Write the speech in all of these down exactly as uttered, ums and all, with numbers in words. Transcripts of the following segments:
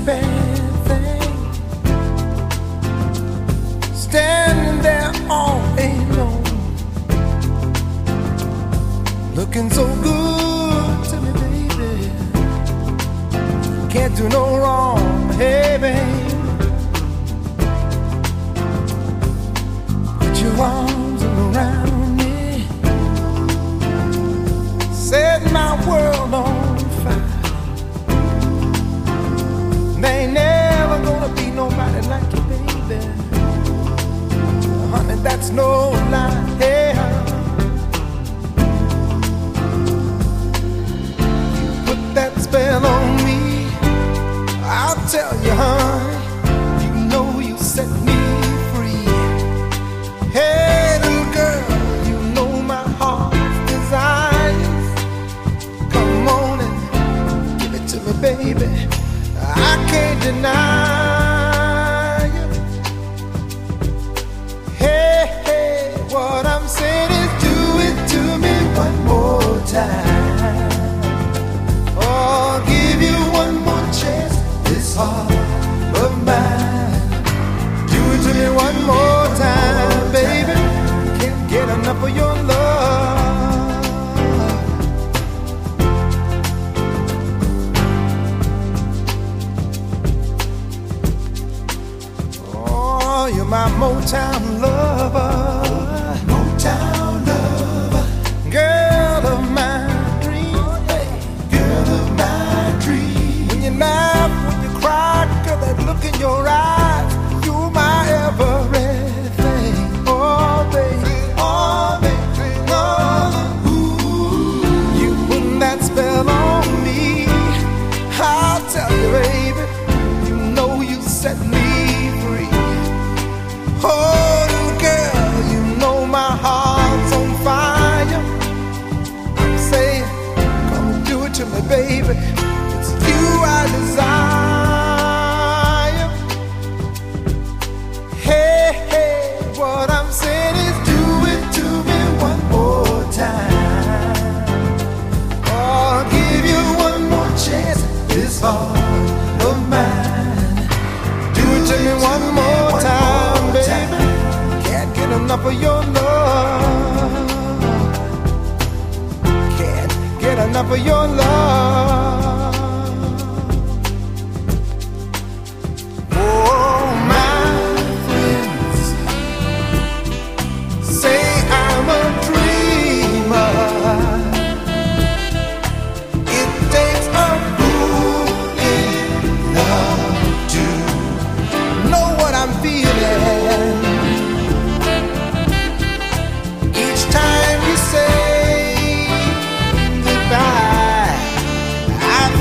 bad thing. Standing there all alone, looking so good to me, baby. Can't do no wrong, hey, baby. Put your arms around me, set my world on fire. There ain't never gonna be nobody like you, baby. Honey, that's no lie, hey. You put that spell on me, I'll tell you, honey, you know you set me free. Hey, little girl, you know my heart's desires. Come on and give it to me, baby. I can't deny you. Hey, hey, what I'm saying is do it to me one more time. Oh, give you one more chance, this heart of mine. Do it to me one more time, baby. Can't get enough of your love. You're my Motown lover, Motown lover, girl of my dreams, hey. Girl of my dreams. When you laugh, when you cry, girl, that look in your eyes, you're my everything. Oh, baby, oh, baby, oh, ooh. You put that spell on me, I'll tell you, baby, you know you set me free. Oh, little girl, you know my heart's on fire. I'm saying, come do it to me, baby. It's you I desire. Hey, hey, what I'm saying is do it to me one more time. Oh, I'll give you one more chance, this heart of mine. Do it to me one more time, baby. Can't get enough of your love. Can't get enough of your love. Oh, my friends say I'm a dreamer. It takes a fool in love to know what I'm feeling. Each time you say goodbye, I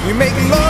We make love